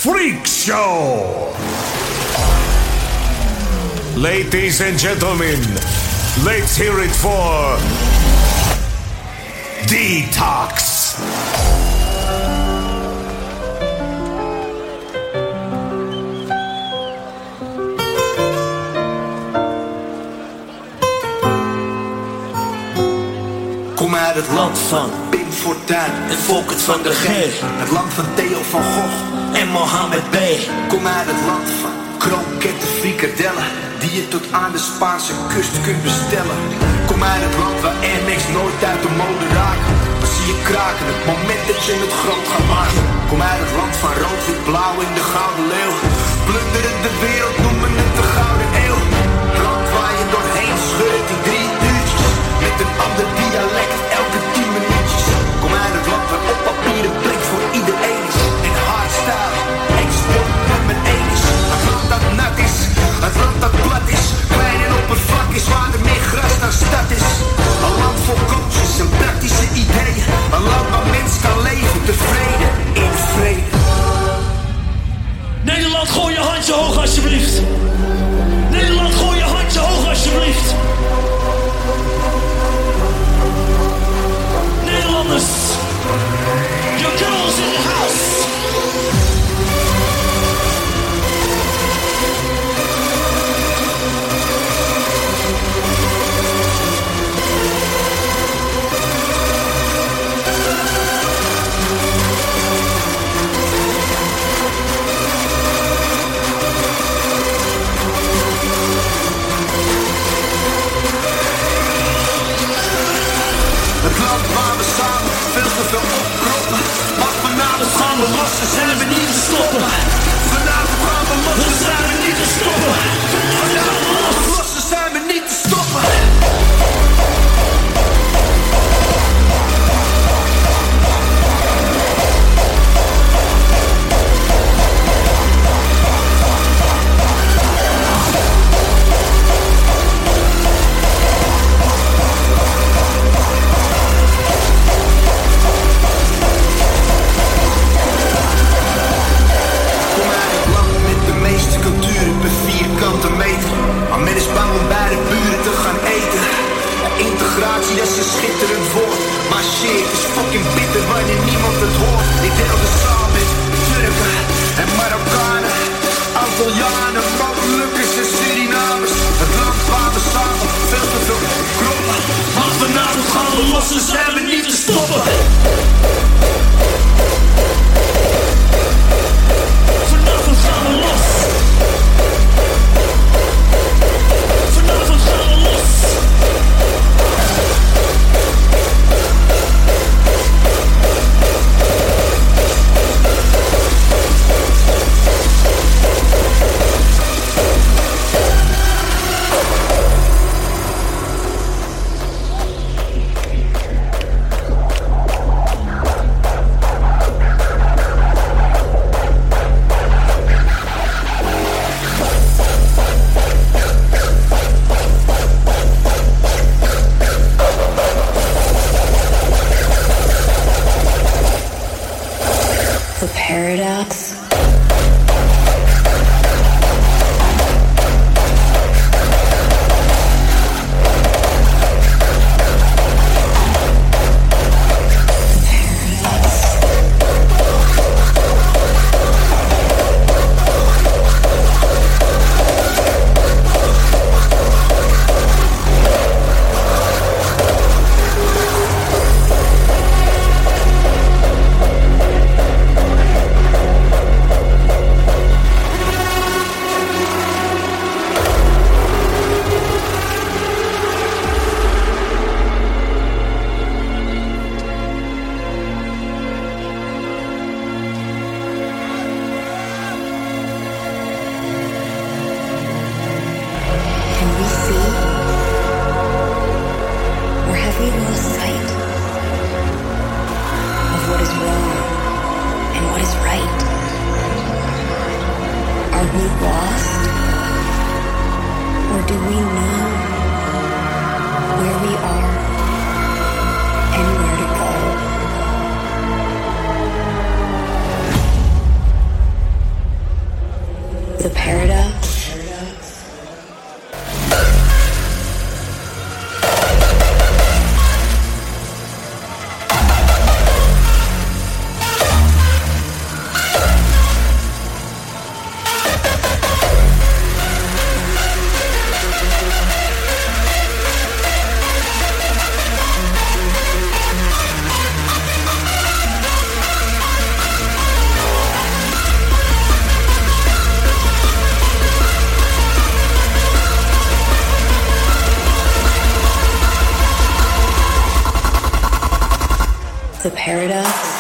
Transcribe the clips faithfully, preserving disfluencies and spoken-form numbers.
Freak Show. Ladies and gentlemen, let's hear it for Detox. Kom uit het land van Pim Fortuyn en Volkert van der G. Het land van Theo van Gogh en Mohammed B. Kom uit het land van kroketten, frikadellen, die je tot aan de Spaanse kust kunt bestellen. Kom uit het land waar Air Max nooit uit de mode raken. Dan zie je kraken het moment dat je het groot gaat maken. Kom uit het land van rood, wit, blauw en de gouden leeuw. Plunderen de wereld, noemen het de gouden eeuw. Het land waar je doorheen scheurt in drie uurtjes. Met een ander dialect elke tien minuutjes. Kom uit het land waar op papier een plek voor iedereen is. En hardstyle, export nummer één is. Het land dat nat is, het land dat plat is. Klein en oppervlak is, waar er meer gras dan stad is. Een land vol coaches en praktische ideeën. Een land waar mens kan leven, tevreden, in vrede. Nederland, gooi je handje hoog alsjeblieft. Nederland, gooi je handje hoog alsjeblieft. Nederlanders, your girls in the house. Het land waar we samen veel te veel opkroppen. Maar vanavond gaan we los, dan zijn we niet te stoppen. Vanavond gaan we los, dan zijn we niet te stoppen. Vanavond gaan we los, dan zijn we niet te stoppen. Vierkante meter, maar men is bang om bij de buren te gaan eten. Ja, integratie, dat is een schitterend woord, maar shit, het is fucking bitter wanneer niemand het hoort. Ik deel de zaal met Turken en Marokkanen, Antillianen, Molukkers en Surinamers. Het land waar we samen veel te veel opkroppen. Maar vanavond gaan we los en zijn we niet te stoppen. Vanavond gaan we los. Vanavond gaan we los. The Paradox.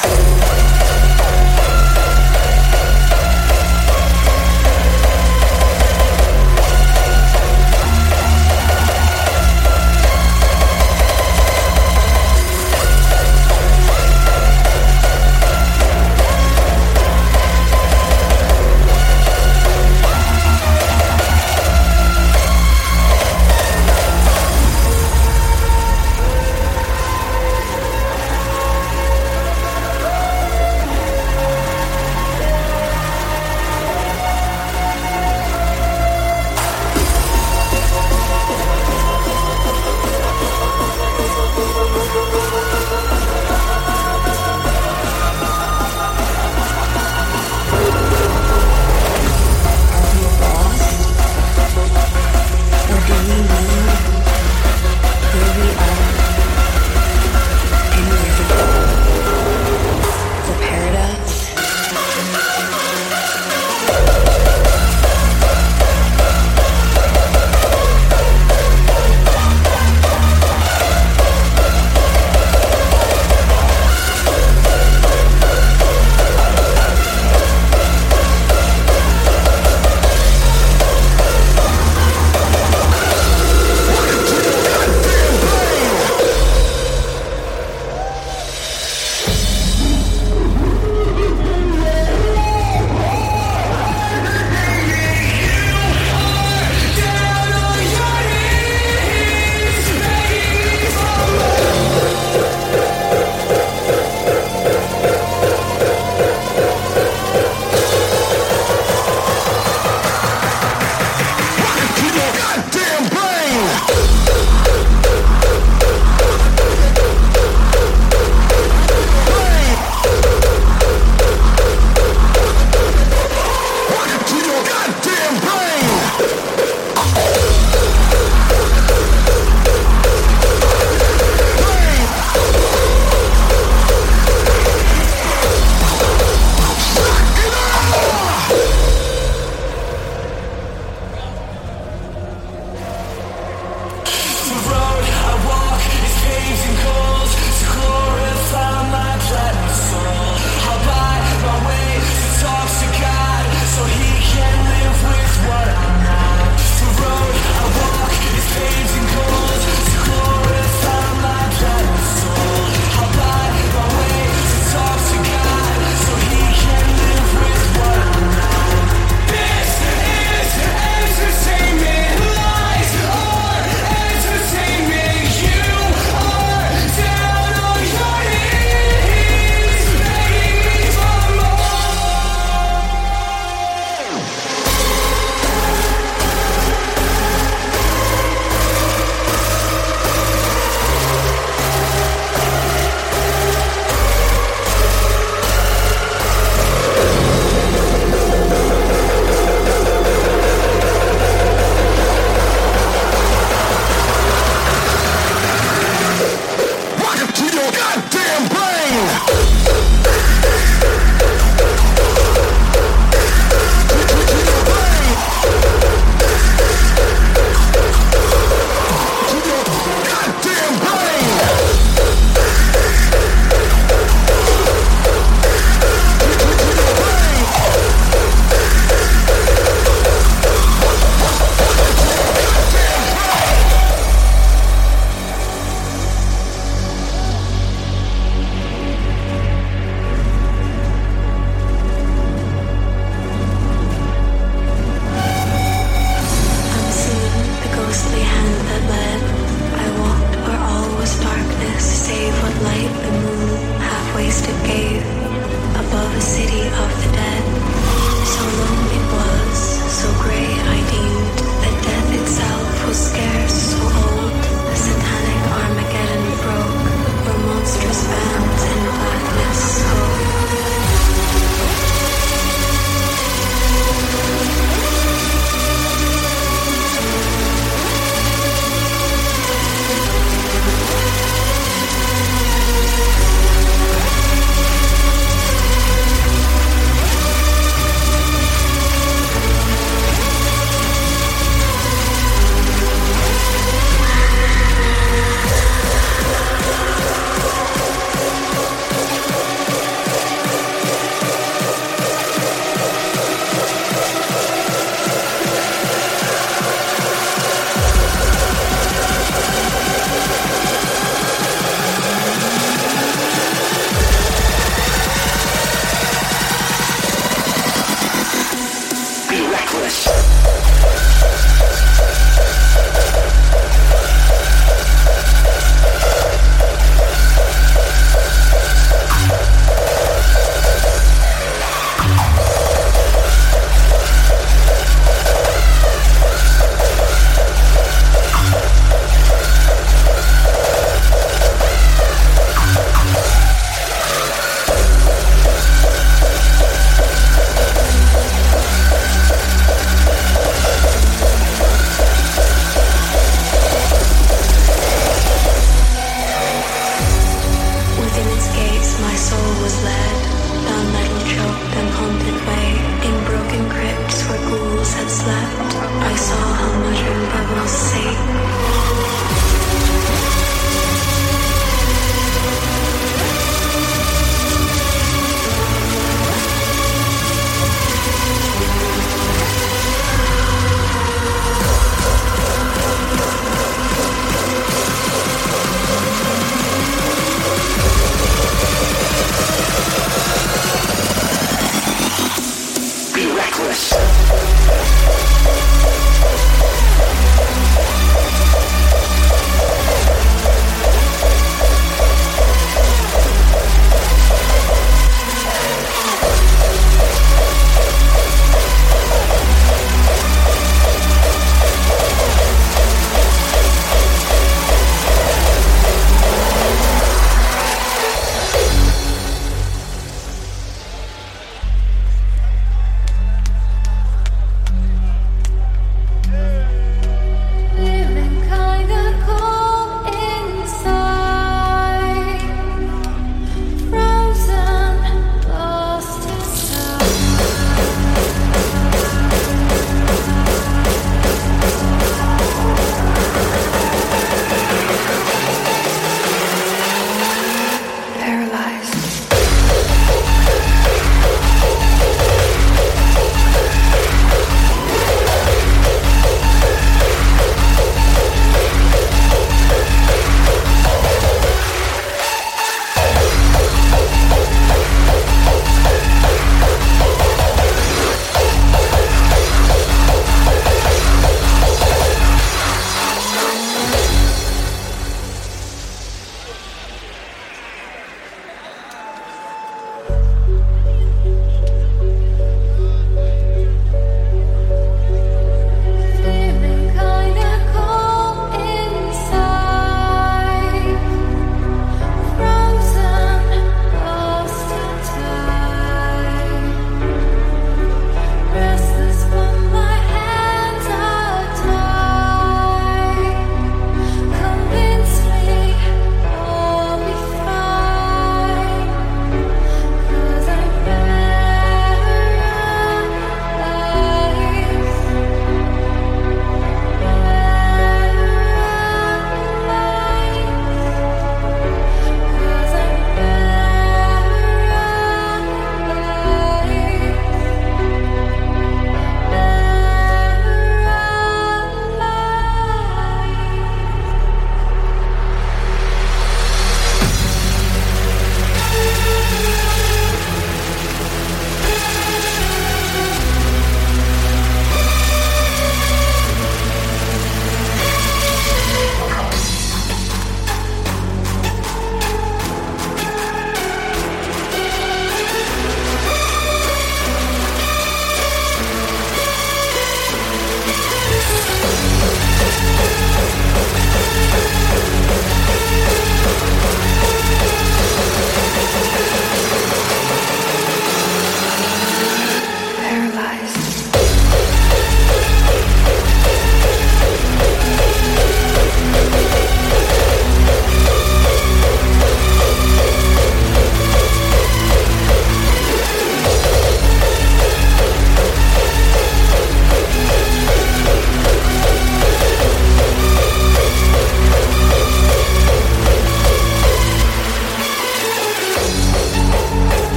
soul was led down metal choked and haunted way. In broken crypts where ghouls had slept, I saw how muttering bubbles sate.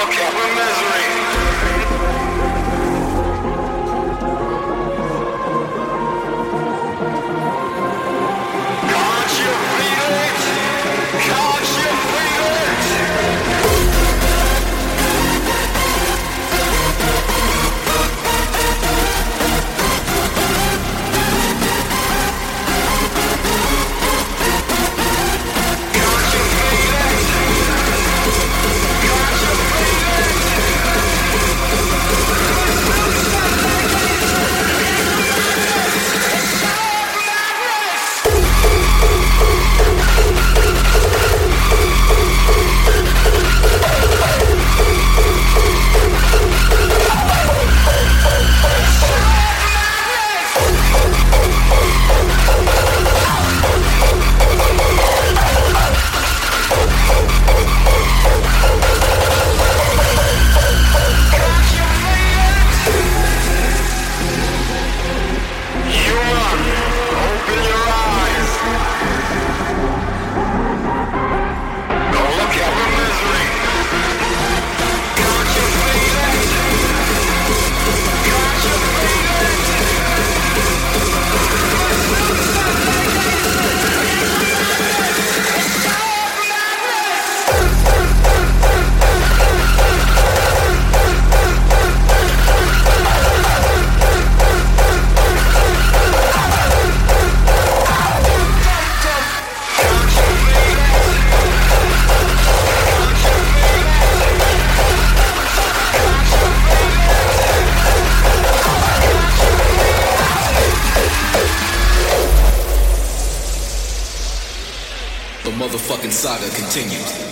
motherfucking saga continues.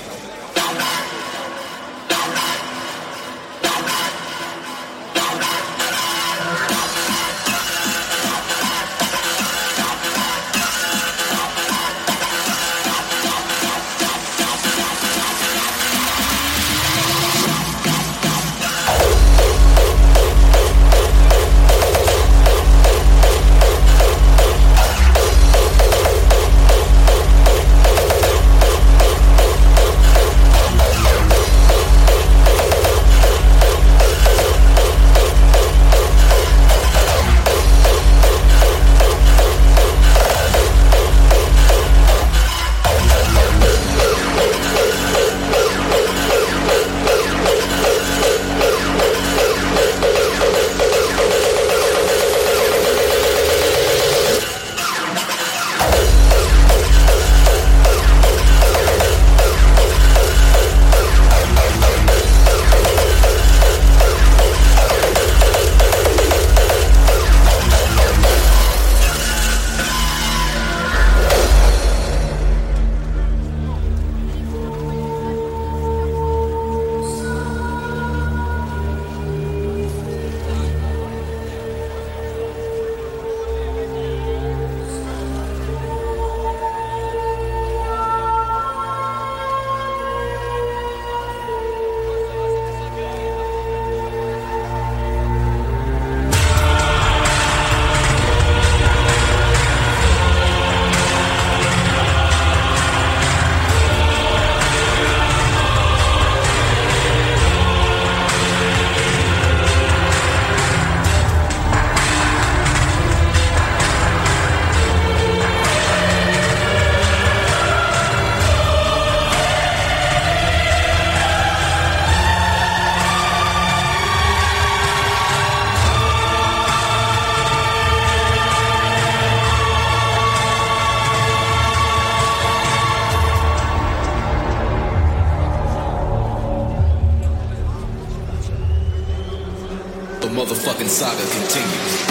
The motherfucking saga continues.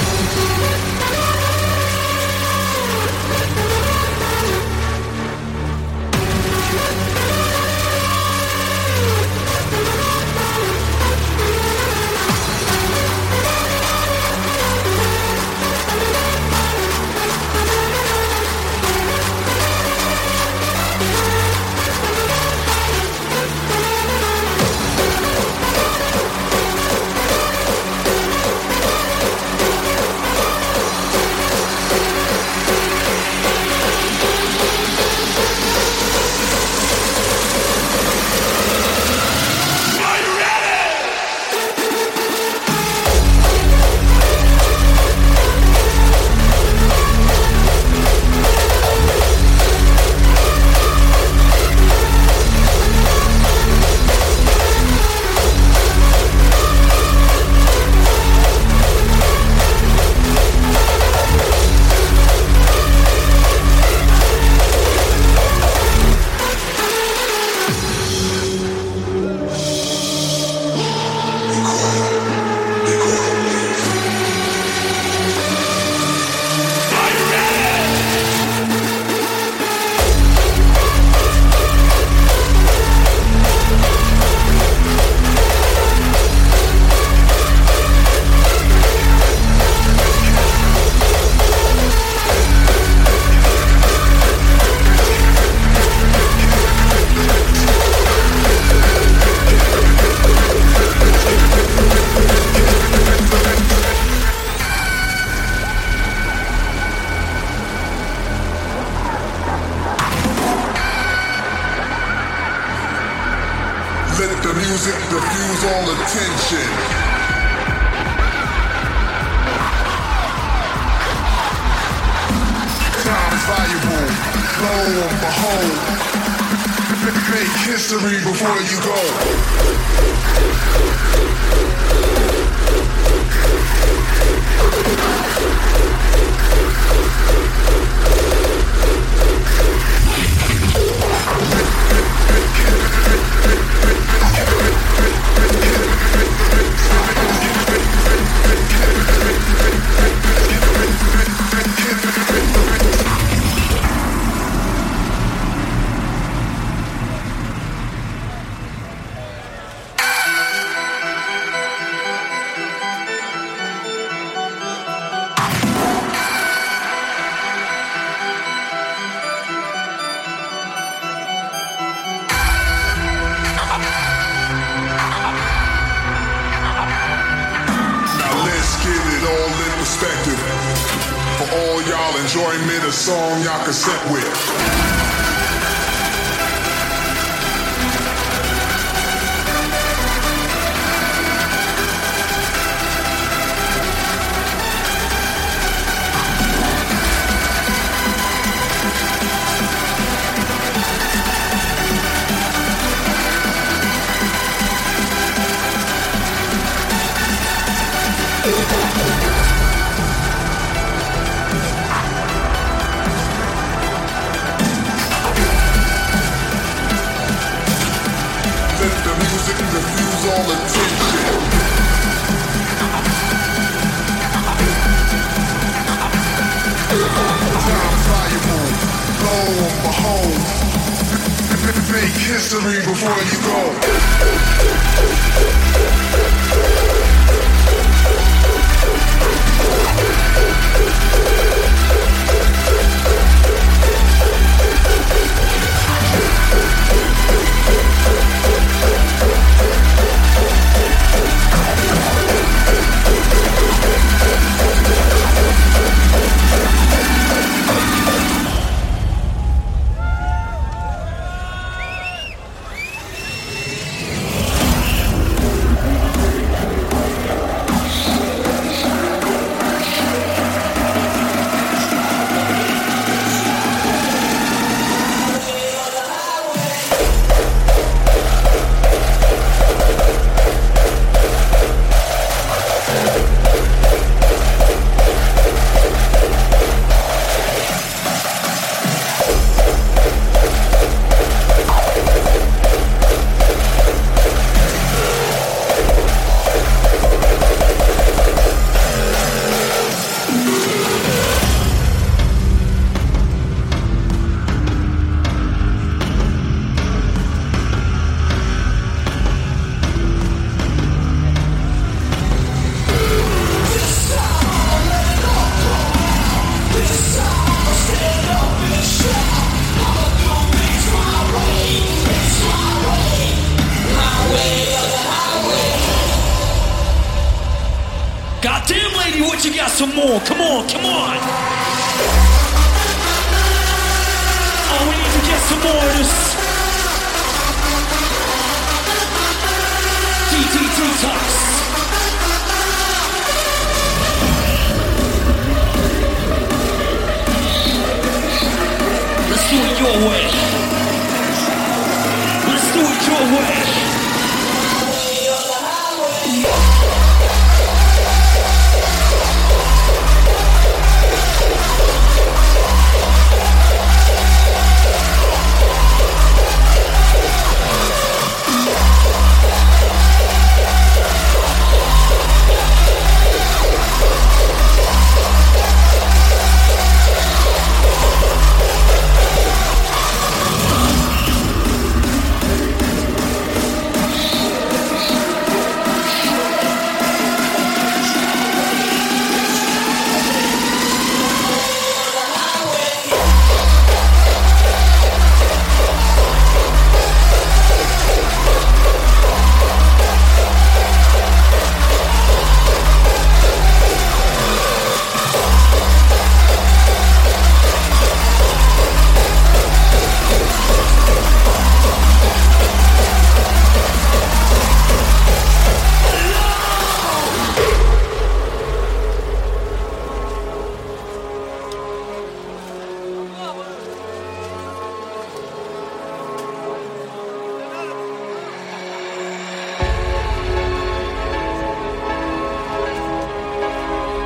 music diffuse all attention. Time is valuable, lo and behold. Make history before you go. Enjoyment, a song y'all can set with. All attention. Time's valuable, lo and behold. Make history before you go. Goddamn lady, what you got some more? Come on, come on. Oh, we need to get some more of this D D Detox. Let's do it your way. Let's do it your way.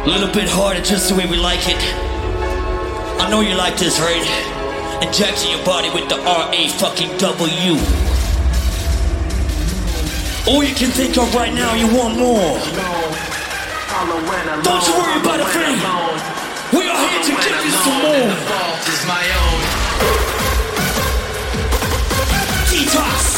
little bit harder, just the way we like it. I know you like this, right? Injecting your body with the R A fucking W. All you can think of right now, you want more. Don't you worry about a thing. We are here to give you some more. Detox.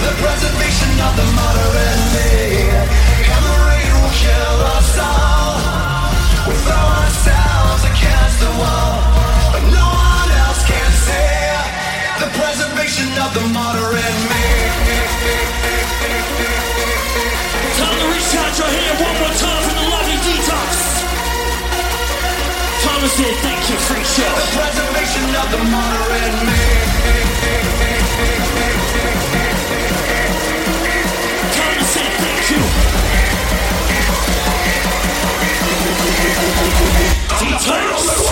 The preservation of the moderate me. And the rain will kill us all. We throw ourselves against the wall, but no one else can see the preservation of the moderate me. Time to reach out your hand one more time for the lovely detox. Time to say thank you, Freak Show. The preservation of the moderate me. Time to say thank you. Detox.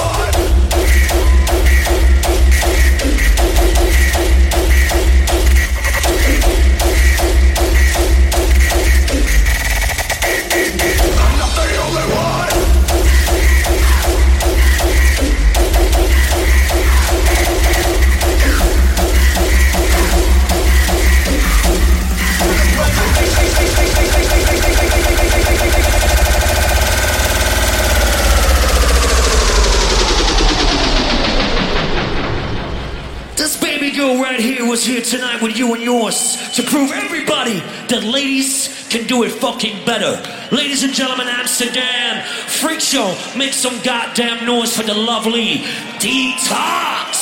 Right here was here tonight with you and yours to prove everybody that ladies can do it fucking better. Ladies and gentlemen, Amsterdam Freak Show, make some goddamn noise for the lovely Detox.